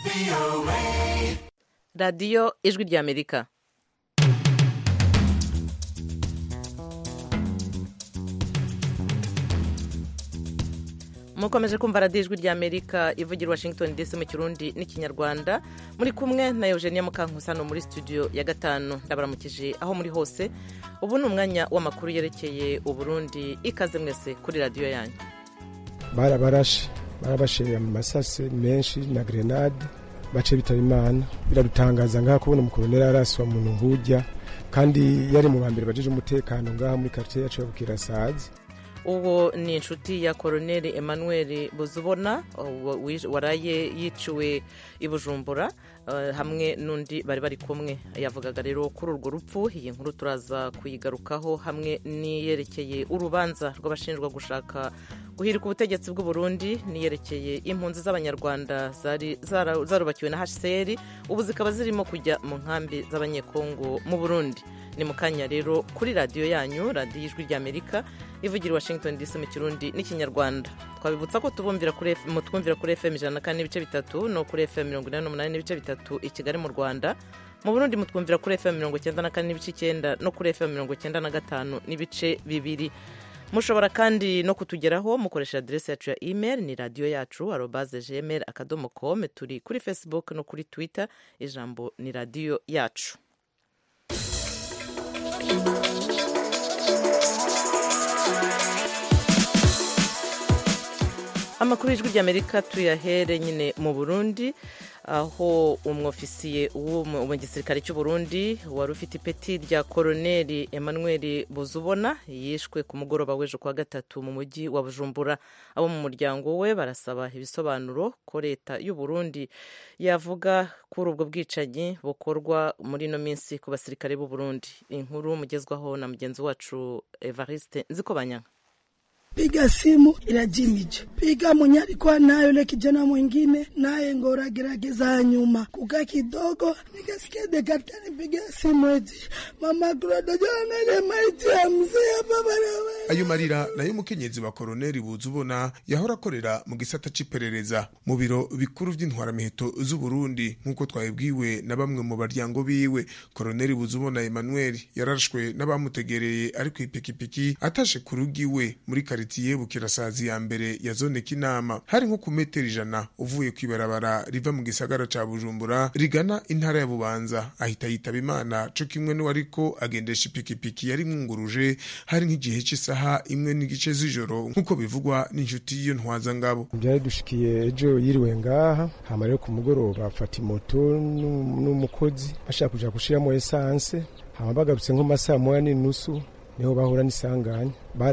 radiyo ijwi ry'Amerika. mukomeje kumva radiyo ijwi ry'Amerika ivugira Washington DC mu Kirundi n'Ikinyarwanda. muri kumwe na Eugenia Mukankusano muri studio ya 5. ndabaramukije aho muri hose. ubu ni umwanya w'amakuru yerekeye Uburundi. ikaze mwese kuri radiyo yanyu. barabashiriye mu masase menshi na grenade bace bitaba Imana. biradutangaza ngaha kubona umukoloneli araswa muntu nkujya, kandi yari mu bambere bajeje umutekano ngaha muri quartier yacu ya Bukirasazi. uwo ni inshuti ya Koloneli Emmanuel Buzubona waraye yiciwe i Bujumbura hamwe n'undi bari kumwe. yavugaga rero kuri urwo rupfu. iyi nkuru turaza kuyigarukaho hamwe niyerekeye urubanza rw'abashinjwa gushaka guhirika ubutegetsi bw'u Burundi, niyerekeye impunzi z'abanyarwanda zarubakiwe na HCR ubu zikaba zirimo kujya mu nkambi z'abanyekongo mu Burundi. ni mu kanya rero kuri radiyo yanyu, radiyo ijwi ry'Amerika ivugira Washington DC mu Kirundi n'Ikinyarwanda. twabibutsa ko twumvira kuri FM 104.3 no kuri FM 88.3 i Kigali mu Rwanda. mu Burundi mutwumvira kuri FM 94.9 no kuri FM 95.2. mushobora kandi no kutugeraho mukoresha adresse yacu ya email ni radio yacu @gmail.com. turi kuri Facebook no kuri Twitter, ijambo ni radio yacu. amakuru y'ijwi ry'Amerika tuyahere nyine mu Burundi, aho umwofisiye mu gisirikare cy'u Burundi wari ufite ipeti rya Koloneli Emmanuel Buzubona yishwe ku mugoroba w'ejo kwa gatatu mu mujyi wa Bujumbura. abo mu muryango we barasaba ibisobanuro ko leta y'u Burundi yavuga kuri ubwo bwicanyi bukorwa muri ino minsi ku basirikare b'u Burundi. inkuru mugezwaho na mugenzi wacu Evariste Nzikobanya. Piga simu inajimije, piga mwenye alikuwa nayo ile kijana mwingine naye ngora gerageza nyuma kuka kidogo, nikasikia daktari piga simu eti mama Claude jana maiti ya mzee baba. ayo marira nayo mukenyezi wa Koloneli Buzubona yahora akorera mu gisata c'iperereza mu biro bikuru vy'intwaramiheto z'u Burundi. nkuko twabibwiwe na bamwe mu baryango biwe, Koloneli Buzubona Emmanuel yarashwe n'abamutegereye ari ku ipikipiki atashe ku rugiwe muri quartier Bukirasazi ya mbere ya zone Kinama. hari nko ku metero 100 uvuye kwibarabara riva mu gisagara ca Bujumbura rigana intara ya Bubanza. ahita yitaba Imana co kimwe n'uwariko agendesha ipikipiki yari mwunguruje. hari nk'igihe cy'isaha 1:15 z'ijoro nkuko bivugwa n'inshuti y'iyo ntwaza ngabo. byari dushikiye ejo yiriwe ngaha, hama rero ku mugoroba afata moto n'umukozi ashaka kuja gushiramo essence, hama bagarutse nko masaha 1:30 niho bahura n'isanganya.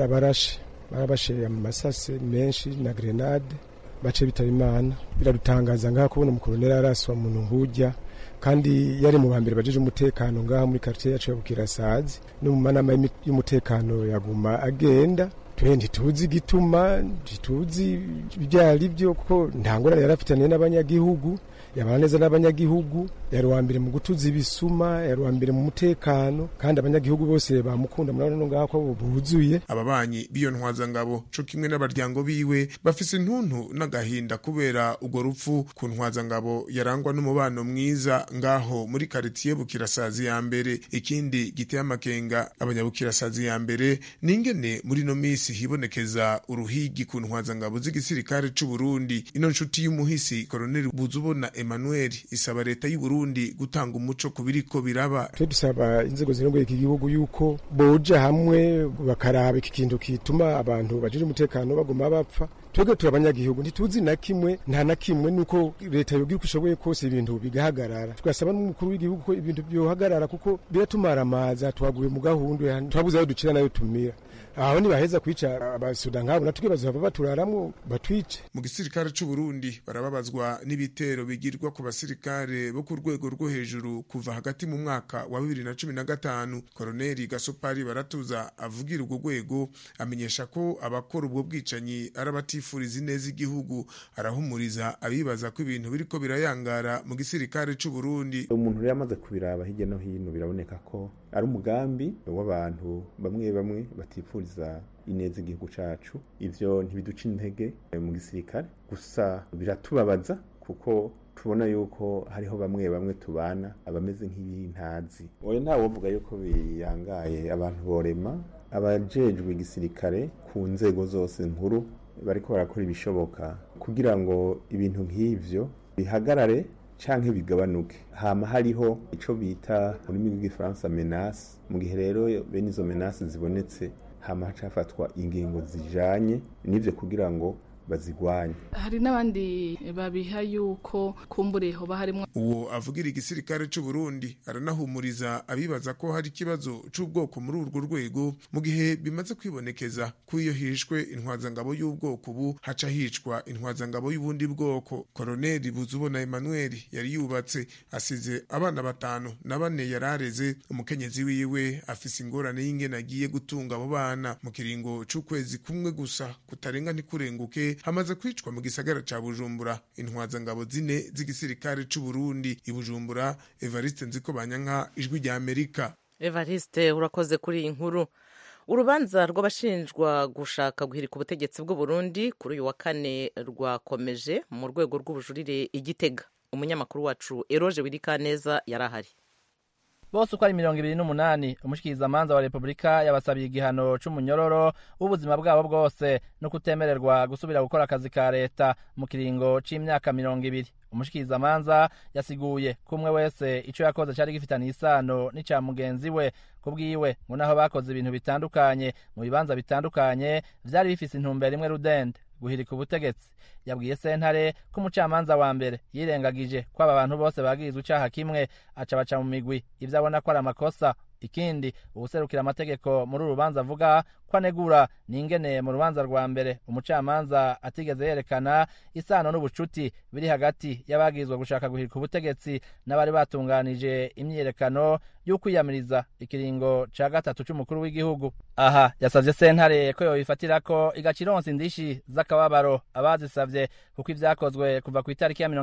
barabashiriye mu masase menshi na grenade bace bitaba Imana. biradutangaza ngaha kubona umukoloneli araswa muntu nkujya, kandi yari mu bambere bajeje umutekano ngaha muri quartier yacu ya Bukirasazi. no mu manama y'umutekano yaguma agenda. ntituzi igituma, ntituzi ibyari byo, kuko ntangora yarafitaniye n'abanyagihugu, yabana neza n'abanyagihugu, yari wa mbere mu gutuza ibisuma, yari wa mbere mu mutekano, kandi abanyagihugu bose bamukunda. murabona ngaho ko buzuye. ababanyi b'iyo ntwaza ngabo co kimwe n'abaryango biwe bafise intuntu n'agahinda kubera urwo rupfu ku ntwaza ngabo yarangwa n'umubano mwiza ngaho muri quartier Bukirasazi ya mbere. ikindi giteye amakenga abanyabukirasazi ya mbere ningene muri no misi hibonekeza uruhigi ku ntwaza ngabo z'igisirikare c'u Burundi. ino nshuti y'umuhisi Koloneli Buzubona Emmanuel isaba leta y'u Burundi gutanga umuco kubiriko biraba. dusaba inzego zirongoye iki gihugu yuko boja hamwe bakaraba iki kintu kituma abantu bajeje umutekano baguma bapfa. twebwe turabanyagihugu ntituzi na kimwe, nta na kimwe, nuko leta yogira uko ishoboye kose ibintu bigahagarara. tugasaba n'umukuru w'igihugu ko ibintu byohagarara, kuko biratumara amaza twaguye mu gahundu, twabuze ayo dukira nayo tumira. aho nibaheza kwica abasuda nkabo natwe bazava baturaramwo batwice. mu gisirikare c'u Burundi barababazwa n'ibitero bigirwa ku basirikare bo ku rwego rwo hejuru kuva hagati mu mwaka wa 2015. Koloneli Gasopari Baratuza avugira urwo rwego amenyesha ko abakora ubwo bwicanyi arabatifuriza ineza igihugu. arahumuriza abibaza ko ibintu biriko birayangara mu gisirikare c'u Burundi. umuntu rero yamaze kubiraba hirya no hino biraboneka ko ari umugambi w'abantu bamwe batifuriza ineza igihugu cacu. ivyo ntibiduca intege mu gisirikare, gusa biratubabaza kuko tubona yuko hariho bamwe tubana abameze nk'ibintazi oya nta wovuga yuko biyangaye abantu borema abajejwe igisirikare ku nzego zose nkuru bariko barakora ibishoboka kugira ngo ibintu nk'ivyo bihagarare canke bigabanuke hama hariho ico bita mu rurimi rw'igifaransa menace mu gihe rero bene izo menace zibonetse hama hacafatwa ingingo zijanye n'ivyo kugira ngo bazigwanye. Hari n'abandi babiha yuko kumbureho baharimwo uwo avugira igisirikare c'u Burundi aranahumuriza abibaza ko hari ikibazo c'ubwoko muri urwo rwego mu gihe bimaze kwibonekeza ko iyo hishwe intwazangabo y'ubwoko ubu haca hicwa intwazangabo y'ubundi bwoko. Koloneli Buzubona Emmanuel yari yubatse asize abana 5 na 4 yarareze. Umukenyezi wiwe afise ingorane y'ingene agiye gutunga abo bana mu kiringo c'ukwezi kumwe gusa kutarenga ntikurenguke hamaze kwicwa mu gisagara ca Bujumbura intwazangabo 4 z'igisirikare c'u Burundi. I Bujumbura, Evariste Nzikobanyanka, Ijwi rya Amerika. Evariste urakoze kuri iyi nkuru. Urubanza rw'abashinjwa gushaka guhirika ubutegetsi bw'u Burundi kuri uyu wa kane rwakomeje mu rwego rw'ubujurire i Gitega. Umunyamakuru wacu Eroje Wirikaneza yarahari. Bose uko ari 28 umushikirizamanza wa Republika yabasabiye igihano c'umunyororo w'ubuzima bwabo bwose no kutemererwa gusubira gukora akazi ka leta mu kiringo c'imyaka 20. Umushikirizamanza yasiguye kumwe wese ico yakoze cari gifitaniye isano n'ica mugenzi we kubwiwe ngo naho bakoze ibintu bitandukanye mu bibanza bitandukanye vyari bifise intumbero imwe rudende guhirika ubutegetsi. Yabwiye sentare ko umucamanza wa mbere yirengagije ko aba bantu bose bagirizwe icaha kimwe aca baca mu migwi ivyo abona ko ari amakosa. Ikindi ubuserukira amategeko muri urubanza avuga ko anegura n'ingene mu rubanza rwa mbere umucamanza atigeze yerekana isano n'ubucuti biri hagati y'abagirizwa gushaka guhirika ubutegetsi n'abari batunganije imyiyerekano y'ukwiyamiriza ikiringo ca gatatu c'umukuru w'igihugu. Aha yasavye sentare ko yobifatirako igacironsa indishi z'akababaro abazisavye kuko ivyakozwe kuva ku itariki ya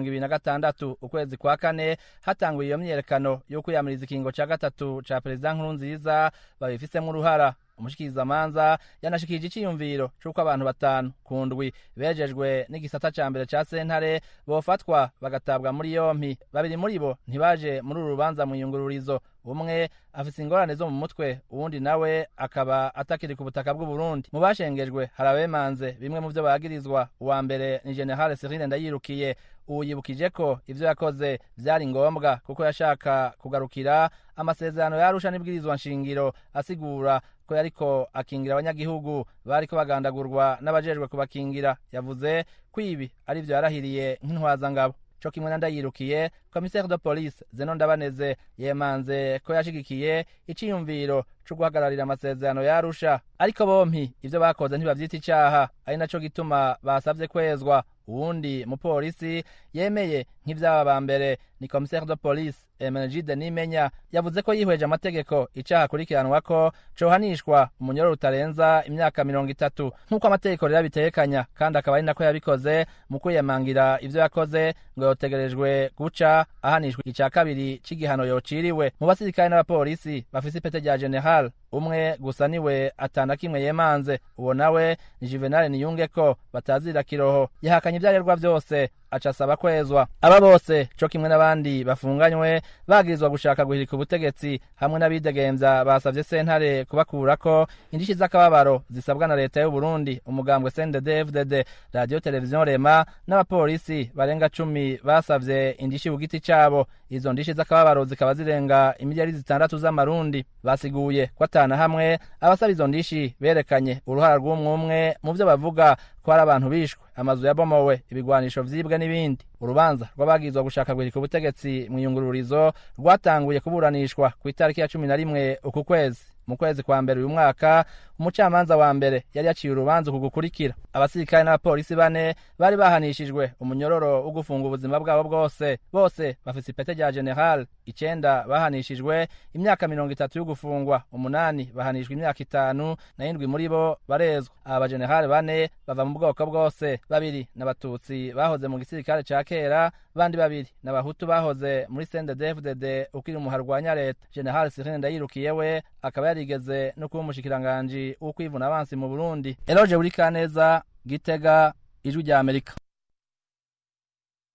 26 ukwezi kwa kane hatanguye iyo myiyerekano y'ukwiyamiriza ikiringo ca gatatu ca Perezida Nkurunziza babifisemwo uruhara. Umushikirizamanza yanashikije iciyumviro c'uko abantu 5 ku ndwi bejejwe n'igisata ca mbere ca sentare bofatwa bagatabwa muri yompi. 2 muri bo ntibaje muri uru rubanza mu yungururizo. Umwe afise ingorane zo mu mutwe, uwundi nawe akaba atakiri ku butaka bw'u Burundi. Mu bashengejwe harabemanze bimwe mu vyo bagirizwa. Uwa mbere ni General Cyril Ndayirukiye. Uyibukije ko ivyo yakoze vyari ngombwa kuko yashaka kugarukira amasezerano yarusha n'ibwirizwa nshingiro, asigura ko yariko akingira abanyagihugu bariko bagandagurwa n'abajejwe kubakingira. Yavuze ko ibi ari vyo yarahiriye nk'intwazangabo. Co kimwe na Ndayirukiye, commissaire de police Zeno Ndabaneze yemanze ko yashigikiye iciyumviro co guhagararira amasezerano yarusha, ariko bompi ivyo bakoze ntibavyita icaha, ari naco gituma basavye kwezwa. Uwundi mupolisi yemeye nk'ivyaba ba mbere ni commissaire de police Emenegide Nimenya. Yavuze ko yihweje amategeko icaha kurikiranwa ko cohanishwa umunyororo utarenza imyaka 30 nk'uko amategeko rero bitekanya, kandi akaba ari nako yabikoze mu kwiyemangira ivyo yakoze ngo yotegerejwe guca ahanishwa ica kabiri c'igihano yociriwe. Mu basirikare n'abapolisi bafise ipete rya general umwe gusa niwe atana kimwe yemanze. Uwo nawe ni Juvenal Niyungeko batazira kiroho. Yahakanye ivyarerwa vyose aca asaba kwezwa. Aba bose co kimwe n'abandi bafunganywe bagirizwa gushaka guhirika ubutegetsi hamwe n'abidegemvya basavye sentare kubakurako indishi z'akababaro zisabwa na leta y'u Burundi, umugambwe CNDD-FDD, radio televiziyo Rema n'abapolisi barenga 10 basavye indishi ku giti cabo. Izo ndishi z'akababaro zikaba zirenga imiliyari 6 z'amarundi. Basiguye ko atana hamwe abasaba izo ndishi berekanye uruhara rw'umwe mu vyo bavuga ko ari abantu bishwe, amazu yabomowe, ibigwanisho vyibwe n'ibindi. Urubanza rw'abagizwa gushaka guhirika ubutegetsi mu yungururizo rwatanguye kuburanishwa ku itariki ya 11 uku kwezi. Mu kwezi kwa mbere uyu mwaka umucamanza wa mbere yari yaciye urubanza kugukurikira. Abasirikare n'abapolisi 4 bari bahanishijwe umunyororo wo gufunga ubuzima bwabo bwose. Bose bafise ipete rya general. 9 bahanishijwe imyaka 30 yo gufungwa, 8 bahanishwe imyaka 5 na 7 muri bo barezwa. Aba general 4 bava mu bwoko bwose, 2 n'abatutsi bahoze mu gisirikare ca kera, bandi 2 n'abahutu bahoze muri CNDD-FDD ukiri umuharwanya leta. General Cyril Ndayirukiye we akaba yarigeze no kuba umushikiranganje ukwivuna abansi mu Burundi. Eloge Burikaneza, Gitega, Ijwi rya Amerika.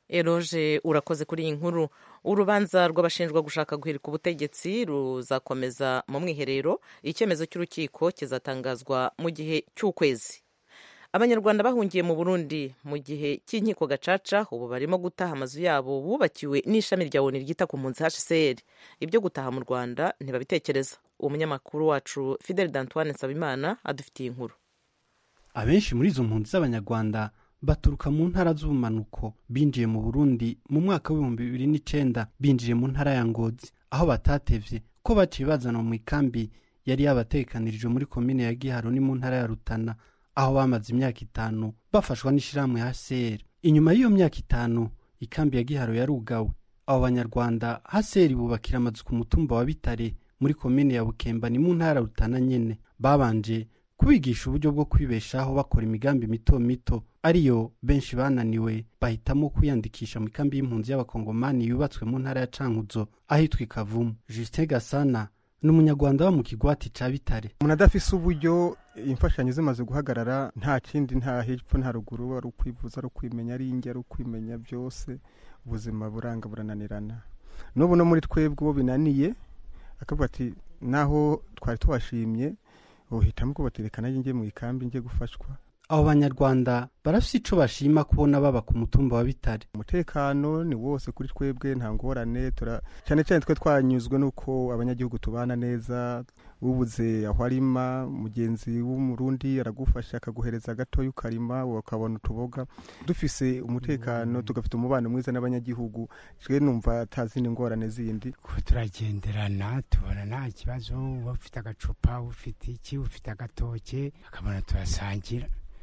Eroge urakoze kuri iyi nkuru. Urubanza rw'abashinjwa gushaka guhirika ubutegetsi ruzakomeza mu mwiherero. Icyemezo cy'urukiko kizatangazwa mu gihe cy'ukwezi. Abanyarwanda bahungiye mu Burundi mu gihe cy'inkiko gacaca ubu barimo gutaha amazu yabo bubakiwe n'ishami rya ONU ryita ku mpunzi HCR. Ibyo gutaha mu Rwanda ntibabitekereza. Umunyamakuru wacu Fidel D'Antoine Nsabimana adufitiye inkuru. Abenshi muri izo mpunzi z'abanyarwanda baturuka mu ntara z'ubumanuko binjiye mu Burundi mu mwaka w'2009 binjiye mu ntara ya Ngozi aho batatevye ko baciye bazana mu ikambi yari yabatekanirije muri komine ya Giharo ni mu ntara ya Rutana aho bamaze imyaka 5 bafashwa n'ishiramwe HCR. Inyuma y'iyo myaka 5 ikambi ya Giharo yarugawe. Abo banyarwanda HCR bubakira amazu ku mutumba wa Bitare muri komine ya Bukemba ni mu ntara Rutana nyene. Babanje kubigisha uburyo bwo kwibeshaho bakora imigambi mito mito ariyo benshi bananiwe bahitamo kwiyandikisha mu kambi y'impunzi y'abakongomani yubatswe mu ntara ya Cankuzo ahitwa Kavumu. Justin Gasana n'umunyarwanda wa mu kigwati ca Bitare. Umuntu adafise uburyo imfashanyo zimaze guhagarara nta kindi nta hepfo nta ruguru ari ukwivuza ari kwimenya ari inge ari kwimenya byose ubuzima buranga burananirana. N'ubu no muri twebwe bo binaniye akavuga ati naho twari twashimye uhitamo ko baterekana nge mu ikambi nge gufashwa. Abo banyarwanda barafise ico bashima kubona baba ku mutumba wa Bitare. Umutekano ni wose kuri twebwe nta ngorane cyane cyane twe twanyuzwe nuko abanyagihugu tubana neza ubuze aho arima mugenzi w'umurundi aragufasha akaguhereza gato y'ukarima ukabona utuboga dufise umutekano tugafite umubano mwiza n'abanyagihugu twe numva tazindi ngorane zindi turagenderana tubona nta kibazo ufite agacupa ufite iki ufite agatoke akabona turasangira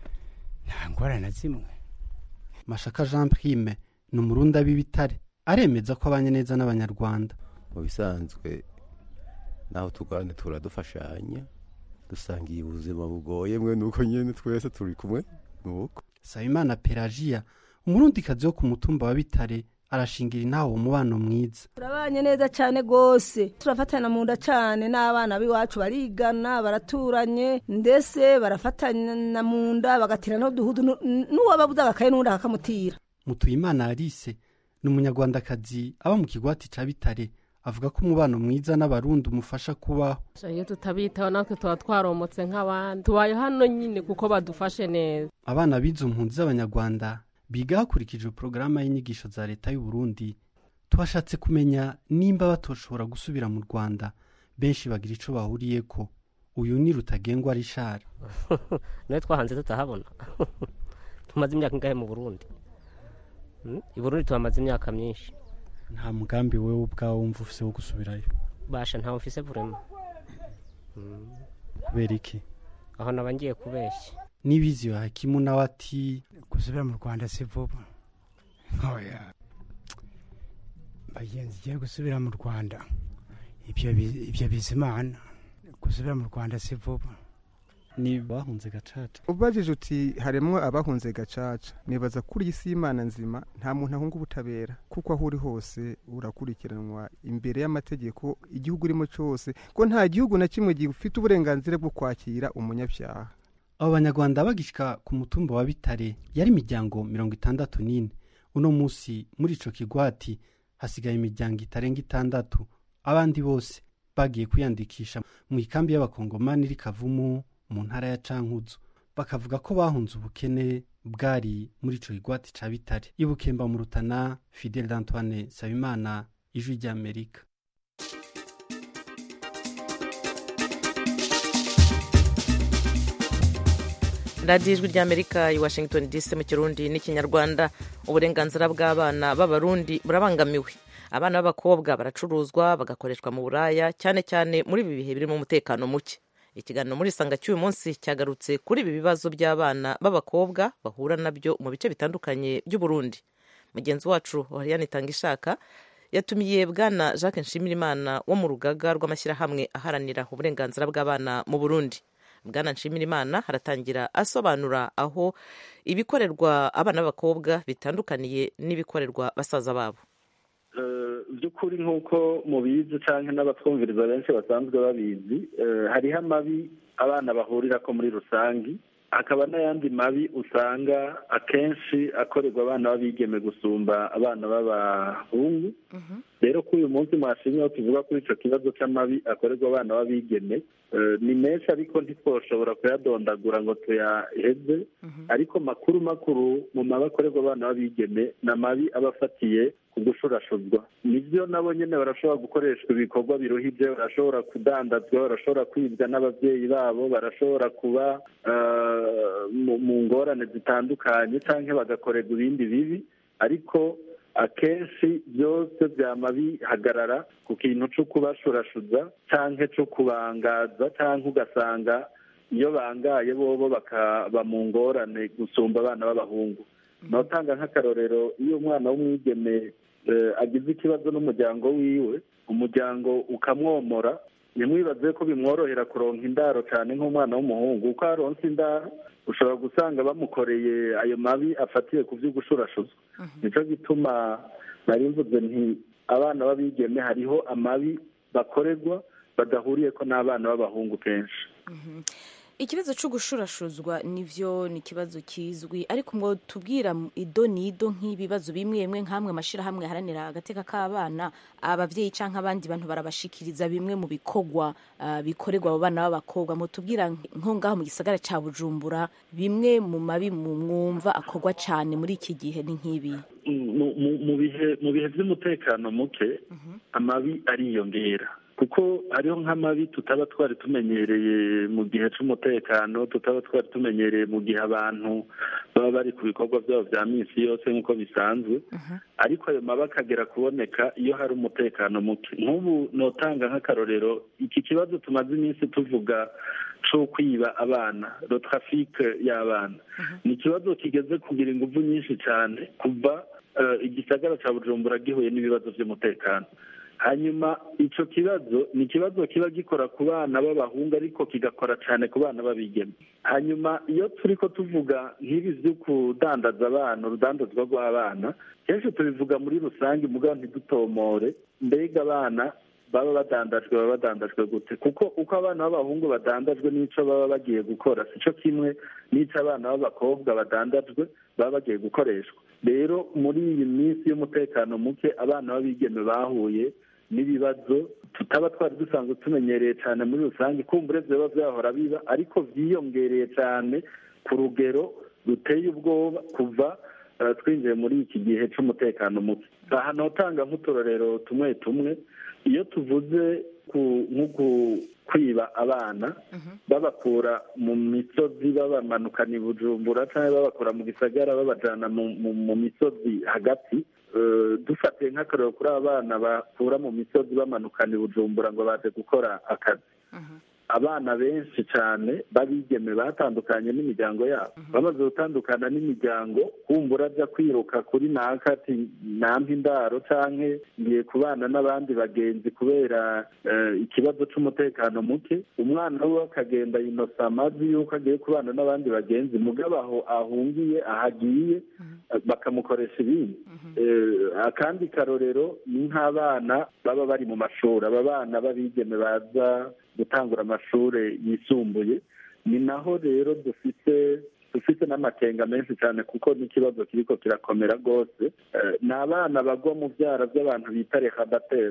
nta ngorane zimwe. Mashaka Jean Prime ni umurundi ab'Ibitare aremeza ko abanye neza n'abanyarwanda. Mu bisanzwe naho tugane turadufashanya dusangiye ubuzima bugoye mwe nuko nyene twese turi kumwe nuko. Sayimana Pelagia umurundi kazi wo ku mutumba wa Bitare arashingira intaho umubano mwiza. Turabanye neza cyane gose turafatana mu nda cyane n'abana biwacu barigana baraturanye ndetse barafatana mu nda bagatira no duhudu n'uwababuza gakaye n'undi akamutira. Mutuyimana Alice ni umunyarwandakazi aba mu kigwati ca Bitare avuga ko umubano mwiza n'abarundi umufasha kubaho. Iyo tutabitaho natwe tuba twaromotse nk'abandi tubaye hano nyine kuko badufashe neza. Abana bizo mpunzi z'abanyarwanda biga hakurikijwe porogaramu y'inyigisho za leta y'u Burundi twashatse kumenya nimba batoshobora gusubira mu Rwanda. Benshi bagira ico bahuriyeko. Uyu ni Rutagengwa Richard. Nawe twahanze tutahabona. Tumaze imyaka ingahe mu Burundi? I Burundi twamaze imyaka myinshi. Nta mugambi wewe ubwawe wumva ufise wo gusubirayo? Basha nta ufise vraiment. Kubera iki? Aho nabangiye kubeshya. Nibizi wa Hakimu nawe ati gusubira mu Rwanda si vuba. Oya. Bagenzi giye gusubira mu Rwanda. Ibyo bizimana. Gusubira mu Rwanda si vuba. Ni bahunze gacaca. Ubajije uti haremwe abahunze gacaca nibaza kuri isi y'Imana nzima nta muntu ahunga ubutabera kuko aho uri hose urakurikiranwa imbere y'amategeko igihugu urimo cyose ko nta gihugu na kimwe gifite uburenganzira bwo kwakira umunyabyaha. Abo banyarwanda bagishika ku mutumba wa Bitare yari imiryango 64. Uno musi muri ico kigwati hasigaye imiryango itarenga 6. Abandi bose bagiye kwiyandikisha mu ikambi y'abakongomani iri Kavumu mu ntara ya Cankuzo. Bakavuga ko bahunze ubukene bwari muri ico kigwati ca Bitare. Ibukemba mu Rutana. Fidel D'Antoine Nsabimana, Ijwi ry'Amerika. Radio Ijwi ry'Amerika i Washington DC mu Kirundi n'Ikinyarwanda. Uburenganzira bw'abana b'Abarundi burabangamiwe. Abana b'abakobwa baracuruzwa bagakoreshwa mu buraya cyane cyane muri ibi bihe birimo umutekano muke. Ikiganiro muri Sanga cy'uyu munsi cyagarutse kuri ibi bibazo by'abana b'abakobwa bahura nabyo mu bice bitandukanye by'u Burundi. Mugenzi wacu Oriane Tangishaka yatumiye bwana Jacques Nshimirimana wo mu rugaga rw'amashyirahamwe aharanira uburenganzira bw'abana mu Burundi. Bwana Nshimirimana haratangira asobanura aho ibikorerwa abana b'abakobwa bitandukaniye n'ibikorerwa basaza babo. By'ukuri nk'uko mubizi cyangwa n'abatwumviriza benshi basanzwe babizi hariho amabi abana bahurira ko muri rusangi hakaba n'ayandi mabi usanga akenshi akorerwa abana b'abigeme gusumba abana b'abahungu. Rero kuri uyu munsi mwashimye aho tuvuga kuri icyo kibazo cy'amabi akorerwa abana b'abigeme ni menshi ariko ntitwoshobora kuyadondagura ngo tuyaheze, ariko makuru mu mabi akorerwa abana b'abigeme ni amabi aba afatiye ku gushurashuzwa. Nibyo nabo nyine barashobora gukoreshwa ibikorwa biruhije, barashobora kudandazwa, barashobora kwibwa n'ababyeyi babo, barashobora kuba mu ngorane zitandukanye cyangwa bagakorerwa ibindi bibi, ariko akenshi byose byama bihagarara ku kintu cyo kubashurashuza cyangwa cyo kubangaza, cyangwa ugasanga iyo bangaye bobo bakaba mu ngorane gusumba abana b'abahungu. Notanga nk'akarorero, iyo umwana w'umwigeme agize ikibazo n'umuryango wiwe, umuryango ukamwomora, ntimwibaze ko bimworohera kuronka indaro cyane nk'umwana w'umuhungu. Uko aronse indaro ushobora gusanga bamukoreye ayo mabi afatiye ku byo gushurashuzwa. Nicyo gituma nari mvuze nti abana b'abigeme hariho amabi bakorerwa badahuriye ko n'abana b'abahungu kenshi. Ikibazo cyo gushurashuzwa nivyo ni kibazo kizwi, ariko ngo tubwira ido nido nk'ibibazo bimwe bimwe nk'amwe amashirahamwe haranira agateka k'abana, abavyeyi canke abandi bantu barabashikiriza bimwe mu bikorwa bikorerwa abo bana b'abakobwa. Mu tubwira nko ngaho mu gisagara ca Bujumbura bimwe mu mabi mwumva akorwa cane muri iki gihe ni nk'ibi. Mu bihe by'umutekano muke amabi ariyongera, kuko hariho nk'amabi tutaba twari tumenyereye mu gihe cy'umutekano, tutaba twari tumenyereye mu gihe abantu baba bari ku bikorwa byabo bya minsi yose nk'uko bisanzwe, ariko ayo mabi akagera kuboneka iyo hari umutekano muke. Nk'ubu notanga nk'akarorero, iki kibazo tumaze iminsi tuvuga cyo kwiba abana, le trafic y'abana, ni ikibazo kigeze kugira ingufu nyinshi cyane kuva igisagara cya Bujumbura gihuye n'ibibazo by'umutekano. Hanyuma icyo kibazo ni ikibazo kiba gikora ku bana b'abahungu ariko kigakora cyane ku bana b'abigeme. Hanyuma iyo turi ko tuvuga nk'ibi byo kudandaza abana, urudandazwa rw'abana, kenshi tubivuga muri rusange mugabo ntidutomore mbega abana baba badandajwe gute, kuko uko abana b'abahungu badandajwe n'icyo baba bagiye gukora si cyo kimwe n'icyo abana b'abakobwa badandajwe baba bagiye gukoreshwa. Rero muri iyi minsi y'umutekano muke abana b'abigeme bahuye n'ibibazo tutaba twari dusanzwe tumenyereye cyane muri rusange, kumbure biba byahora biba ariko byiyongereye cyane ku rugero ruteye ubwoba kuva twinjiye muri iki gihe cy'umutekano muke. Aha notanga nk'uturorero tumwe tumwe, iyo tuvuze nko kwiba abana babakura mu misozi babamanukana i Bujumbura cyangwa babakura mu gisagara babajyana mu misozi hagati, dufatiye nk'akarero kuri abana bakura mu misozi bamanukana i Bujumbura ngo baje gukora akazi, abana benshi cyane babigeme batandukanye n'imiryango yabo, bamaze gutandukana n'imiryango kumbura ajya kwiruka kuri naka ati nampa indaro canke ngiye kubana n'abandi bagenzi kubera ikibazo c'umutekano muke, umwana we akagenda yinosa amazi yuko agiye kubana n'abandi bagenzi, mugabo aho ahungiye ahagiye bakamukoresha ibindi. Akandi karorero ni nk'abana baba bari mu mashuri, aba bana babigeme baza gutangura amashuri yisumbuye, ni naho rero dufite n'amakenga menshi cyane kuko n'ikibazo kiriko kirakomera rwose. Ni abana bagwa mu byara by'abantu bita rehabateri,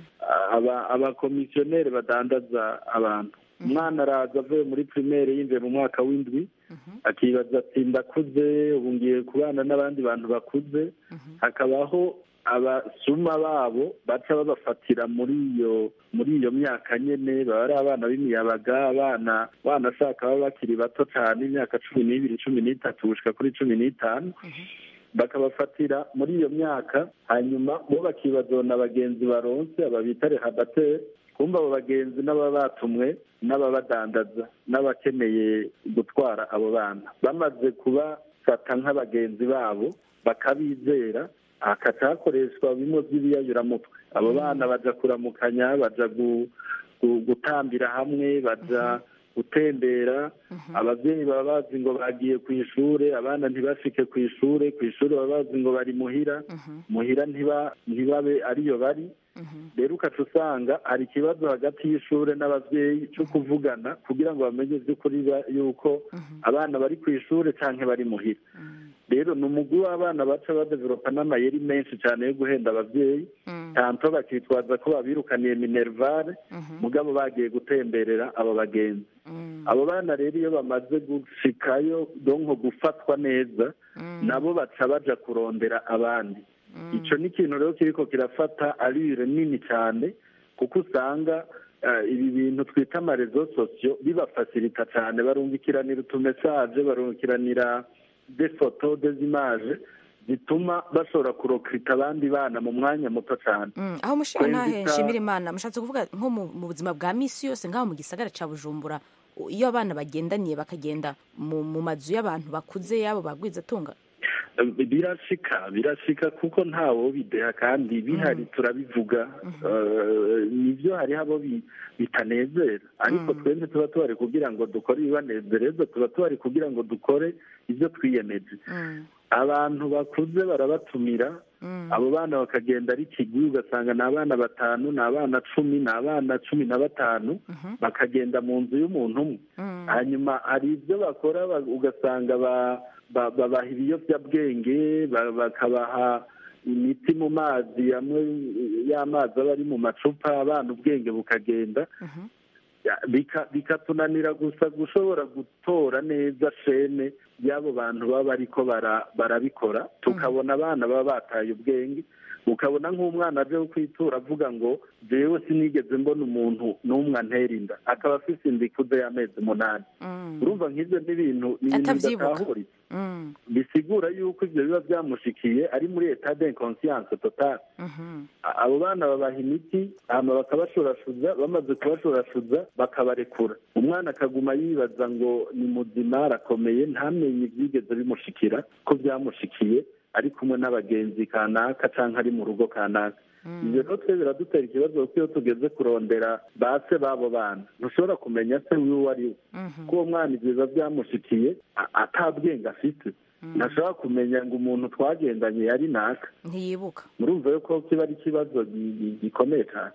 abakomisiyoneri badandaza abantu. Umwana araza avuye muri primaire yinjiye mu mwaka w'indwi akibaza ati ndakuze ubu ngiye kubana n'abandi bantu bakuze, hakabaho abasuma babo baca babafatira muri iyo myaka nyene, baba ari abana b'imiyabaga, abana banashaka baba bakiri bato cyane, imyaka 12, 13 gushika kuri 15, bakabafatira muri iyo myaka, hanyuma bo bakibazona bagenzi baronse ababita rehabateri, kumva abo bagenzi n'ababa batumwe n'ababadandaza n'abakeneye gutwara abo bana, bamaze kubafata nk'abagenzi babo bakabizera, hakaca hakoreshwa bimwe by'ibiyayuramutwe. Abo bana baja kuramukanya, baja gutambira hamwe, baja gutembera abavyeyi baba bazi ngo bagiye ku ishure abana ntibashike ku ishure baba bazi ngo bari muhira ntibabe ariyo bari rero ukaca usanga hari ikibazo hagati y'ishure n'abavyeyi cyo kuvugana kugira ngo bamenye vy'ukuri yuko abana bari ku ishure canke bari muhira rero ni umugwi w'abana baca badevelopa n'amayeri menshi cyane yo guhenda abavyeyi tanto bakitwaza ko babirukaniye minervare mugabo bagiye gutemberera abo bagenzi abo bana rero iyo bamaze gushikayo donko gufatwa neza nabo baca baja kurondera abandi ico ni ikintu rero kiriko kirafata allure nini cyane kuko usanga ibi bintu twita amarezo sosiyo bibafasilita cyane barungikiranira utumesaje barungikiranira des photos des images zituma bashobora kurokita abandi bana mu mwanya muto cyane aho mushira nahe nshimira Imana mushatse kuvuga nko mu buzima bwa misi yose ngaho mu gisagara ca Bujumbura iyo abana bagendaniye bakagenda mu mazu y'abantu bakuze yabo bagwiza tunga birashika kuko ntawo bideha kandi bihari turabivuga nivyo hariho abo bitanezera ariko twebwe tuba tuhari kugira ngo dukore ibibanezereza tuba tuhari kugira ngo dukore ibyo twiyemeje abantu bakuze barabatumira abo bana bakagenda ari kigwi ugasanga ni abana 5 ni abana 10 ni abana 15 bakagenda mu nzu y'umuntu umwe hanyuma hari ibyo bakora ugasanga babaha ibiyobyabwenge bakabaha imiti mu mazi amwe y'amazi aba ari mu macupa abana ubwenge bukagenda bikatunanira gusa gushobora gutora neza shene y'abo bantu baba bariko barabikora tukabona abana baba bataye ubwenge ukabona nk'umwana aje kwitura avuga ngo jewe sinigeze mbona umuntu n'umwe antera inda akaba afise inda ikuze y'amezi 8 urumva nk'ivyo n'ibintu bidatahuri bisigura yuko ivyo biba byamushikiye ari muri etat d'inconscience totale abo bana babaha imiti hama bakabashorashuza bamaze kubashorashuza bakabarekura umwana akaguma yibaza ngo ni muzima arakomeye ntamenye ivyigeze bimushikira ko byamushikiye ari kumwe n'abagenzi kanaka canke ari mu rugo kanaka ivyo rero twe biradutera ikibazo kuko iyo tugeze kurondera base babo bana ntushobora kumenya se wiwe ari we ko uwo mwana ivyo byamushikiye atabwenge afite ntashobora kumenya ngo umuntu twagendanye yari naka ntiyibuka murumva yuko kiba ari ikibazo gikomeye cyane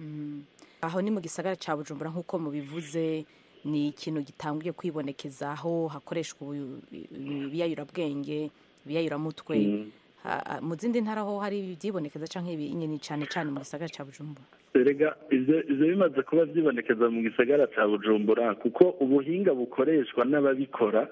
aho ni mu gisagara ca Bujumbura nk'uko mubivuze ni ikintu gitanguye kwibonekeza aho hakoreshwa ibiyayurabwenge ibiyayuramutwe mu zindi ntara ho hari ibyibonekeza canke nyine cyane mu gisagara ca Bujumbura erega ivyo bimaze kuba vyibonekeza mu gisagara ca Bujumbura kuko ubuhinga bukoreshwa n'ababikora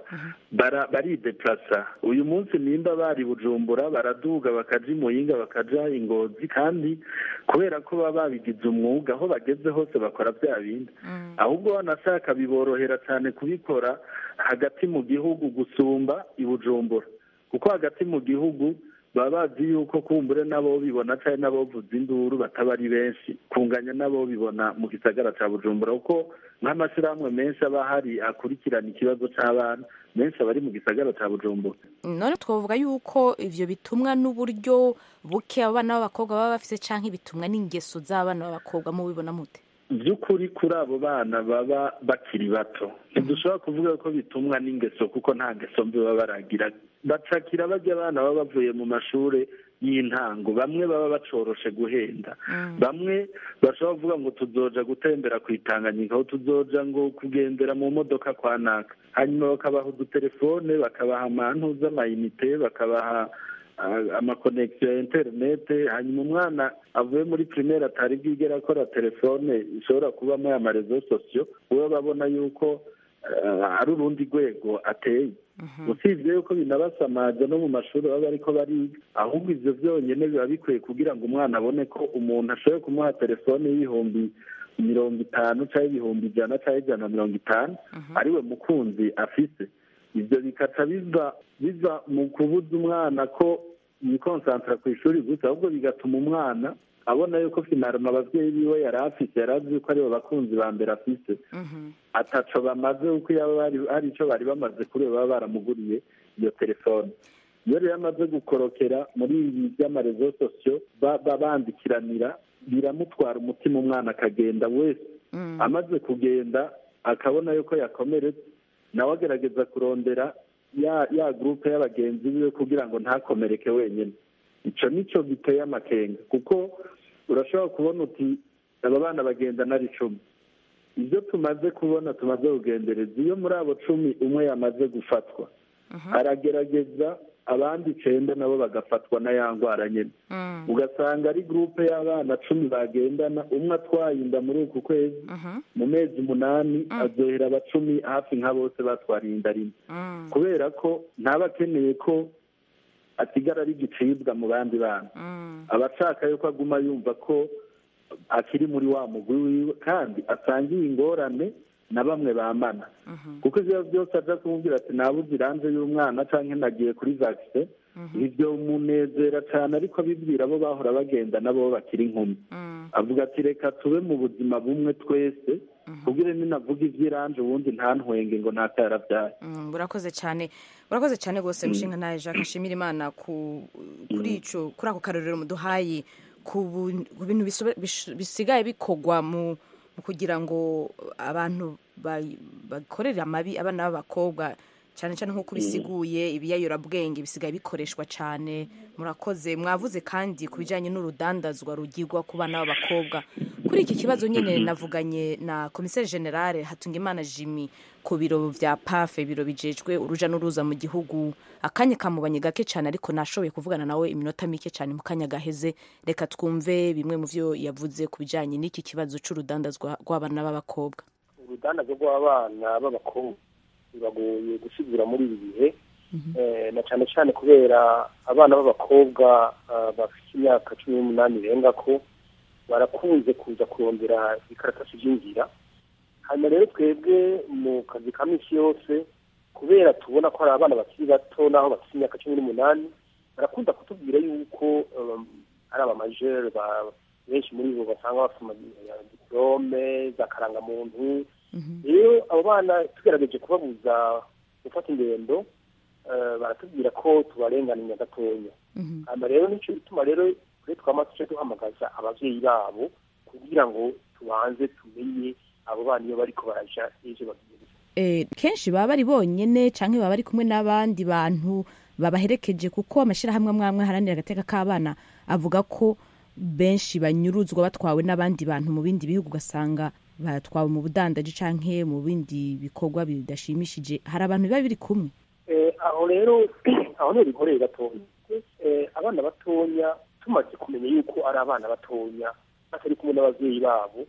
barideplasa uyu munsi nimba bari Bujumbura baraduga bakaja imuhinga bakaja ingozi kandi kubera ko baba babigize umwuga aho bageze hose bakora bya bindi ahubwo banashaka biborohera cyane kubikora hagati mu gihugu gusumba i Bujumbura kuko hagati mu gihugu baba bazi yuko kumbure nabo bibona cyane nabo vuza induru bataba ari benshi kunganya nabo bibona mu gisagara ca Bujumbura kuko nk'amashirahamwe menshi aba hari akurikirana ikibazo c'abana menshi abari mu gisagara ca Bujumbura none twavuga yuko ivyo bitumwa n'uburyo buke abana b'abakobwa baba bafise canke bitumwa n'ingeso z'abana b'abakobwa mu bibona mute by'ukuri kuri abo bana baba bakiri bato ntidushobora kuvuga ko bitumwa n'ingeso kuko nta ngeso mbi baba baragira bacakira bajya abana baba bavuye mu mashure y'intango bamwe baba bacoroshe guhenda bamwe bashobora kuvuga ngo tuzoja gutembera ku Tanganyika aho tuzoja ngo kugendera mu modoka kwa naka hanyuma bakabaha udutelefone bakabaha amantu z'amayinite bakabaha amakonegisiyo ya interinete hanyuma umwana avuye muri primaire atari bwigera akora telefone ishobora kubamo ya marezo sosiyo uwo babona yuko ari urundi rwego ateye usibye yuko binabasamaza no mu mashuri baba bariko bariga ahubwo ivyo vyonyene biba bikwiye kugira ngo umwana abone ko umuntu ashoboye kumuha telefone y'ibihumbi 50 canke ibihumbi 100 canke 150 ariwe mukunzi afise ivyo bikaca biva mu kubuza umwana ko yikonsantra ku ishuri gusa ahubwo bigatuma umwana abona yuko finarama abavyeyi biwe yari afise yari azi yuko aribo bakunzi ba mbere afise ataco bamaze kuko yaba hari ico bari bamaze kuri baba baramuguriye iyo telefone iyo rero amaze gukorokera muri ibi by'amarezo sosiyo bandikiranira biramutwara umutima umwana akagenda wese amaze kugenda akabona yuko yakomeretse nawe agerageza kurondera ya gurupe y'abagenzi biwe kugira ngo ntakomereke wenyine. icyo nicyo giteye amakenga, kuko urashobora kubona uti aba bana bagendana ari 10. ibyo tumaze kubona tumaze kugendereza, iyo muri abo 10 umwe yamaze gufatwa aragerageza abandi 9 nabo bagafatwa na ya ndwara nyine. ugasanga ari gurupe y'abana 10 bagendana, umwe atwaye inda muri uku kwezi, mu mezi 8 azohera aba 10 hafi nka bose batwariye inda rimwe, kubera ko ntaba akeneye ko asigara ari igicibwa mu bandi bana. aba ashaka yuko aguma yumva ko akiri muri wa mugwi wiwe kandi asangiye ingorane na bamwe bamana. kuko ibyo byose aja kumubwira ati nabuze iranje y'umwana canke nagiye kuri vaccine, ibyo munezera cyane, ariko abibwira abo bahora bagenda nabo bakiri inkumi. avuga ati reka tube mu buzima bumwe twese, kugira ninavuga ivy'iranje ubundi ntantwenge ngo ntatarabyaye. Urakoze cyane rwose mushinga nawe Jacques nshimira Imana kuri ako karorero muduhaye ku bintu bisigaye bikogwa mu kugira ngo abantu bakorere amabi abana b'abakobwa, cyane cyane nk'uko bisiguye ibiyayorabwenge bisigaye bikoreshwa cyane. murakoze. Mwavuze kandi ku bijyanye n'urudandazwa rugirwa ku bana b'abakobwa. Kuri iki kibazo nyine navuganye na komiseri generale Hatungimana Jimmy ku biro vya PAF, ibiro bijejwe uruja n'uruza mu gihugu. akanya kamubanye gake cyane, ariko nashoboye kuvugana nawe iminota mike cyane mu kanya gaheze. Reka twumve bimwe mu vyo yavuze ku bijyanye n'iki kibazo c'urudandazwa rw'abana b'abakobwa. urudandazwa rw'abana b'abakobwa biragoye gusigura muri ibi bihe, na cyane cyane kubera abana b'abakobwa bafite imyaka 18 irenga ko barakunze kuza kurondera ikaratasi y'inzira. hanyuma rero twebwe mu kazi ka misi yose, kubera tubona ko ari abana bakiri bato naho bafite imyaka 18, barakunda kutubwira yuko ari abamajere benshi muri bo basanga bafite diplome za karangamuntu. rero abo bana tugerageje kubabuza gufata ingendo, baratubwira ko tubarenganira gatonya. hanyuma rero nicyo bituma rero kuri twamaze duhamagaza abavyeyi babo kugira ngo tubanze tumenye abo bana iyo bariko baraja ejo bagiye. Kenshi baba bari bonyene canke baba bari kumwe n'abandi bantu babaherekeje, kuko amashirahamwe amwe haranira agateka k'abana avuga ko benshi banyuruzwa batwawe n'abandi bantu mu bindi bihugu, ugasanga batwawe mu budandaji canke mu bindi bikorwa bidashimishije. hari abantu biba biri kumwe aho rero bikoreye gatonya. abana batonya tumaze kumenya yuko ari abana batonya batari kumwe n'abavyeyi babo,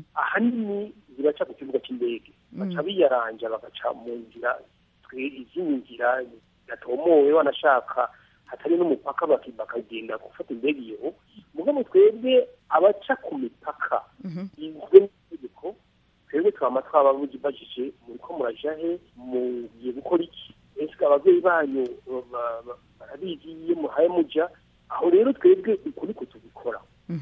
ahanini zibaca ku kibuga cy'indege, baca biyaranja bagaca mu nzira izindi nzira gatomowe, banashaka hatari n'umupaka bakagenda gufata indege iyo. mugabo twebwe abaca ku mipaka izwe n'itegeko, twebwe twama twababujije muriko muraja he, mugiye gukora iki, ese abavyeyi banyu barabizi iyo muhaye muja aho. rero twebwe ukuri ko tubikora.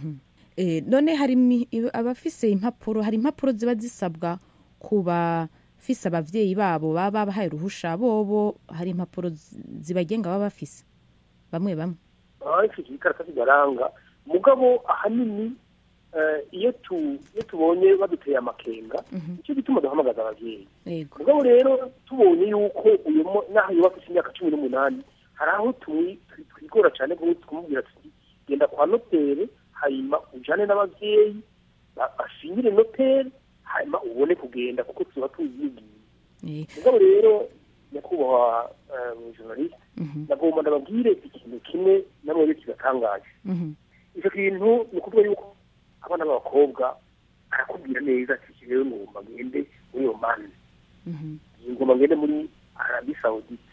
none hari abafise impapuro, hari impapuro ziba zisabwa ku bafise abavyeyi babo baba bahaye uruhusha, bobo hari impapuro zibagenga baba bafise bamwe bafite ikarata zibaranga. mugabo ahanini iyo tubonye baduteye amakenga, icyo gituma duhamagaza abavyeyi. mugabo rero tubonye yuko uyu naho yubafise imyaka 18, hari aho twigora cyane kumubwira tuti genda kwa notere, hanyuma ujane n'abavyeyi basinyire notere, hanyuma ubone kugenda kuko tuba tuzigiye. mugabo rero nyakubahwa journaliste, nagomba ndababwire ikintu kimwe namwe kigatangaje. icyo kintu ni ukuvuga yuko abana b'abakobwa arakubwira neza ati rero ngomba ngende muri Oman, ngomba ngende muri Arabie Saoudite.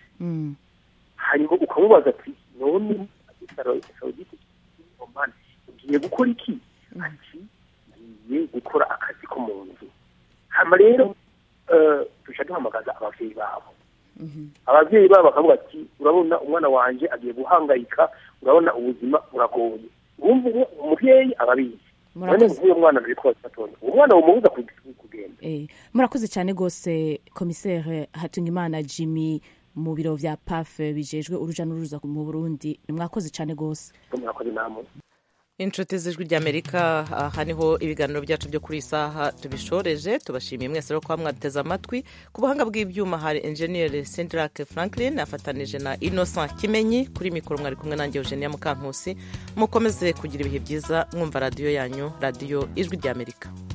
hanyuma ukamubaza ati none Arabie Saoudite Oman ugiye gukora iki? ati ngiye gukora akazi ko mu nzu. hanyuma rero tuca duhamagaza abavyeyi babo. abavyeyi babo bakavuga ati urabona umwana wanje agiye guhangayika, urabona ubuzima buragoye. wumva umuvyeyi ababizi, uyu mwana ariko atatonya, umwana umubuza kugenda. murakoze cyane gose komisere Hatungimana Jimmy mu biro vya PAF bijejwe uruja n'uruza mu Burundi. mwakoze cyane gose. murakoze namwe. inshuti z'ijwi ry'Amerika, aha niho ibiganiro byacu byo kuri iyi saha tubishoreje. Tubashimiye mwese rero kuba mwateze amatwi. Ku buhanga bw'ibyuma hari Engineer Cedric Franklin afatanije na Innocent Kimenyi. Kuri mikoro mwari kumwe nanjye Eugenia Mukankusi. Mukomeze kugira ibihe byiza mwumva radiyo yanyu, radiyo ijwi ry'Amerika.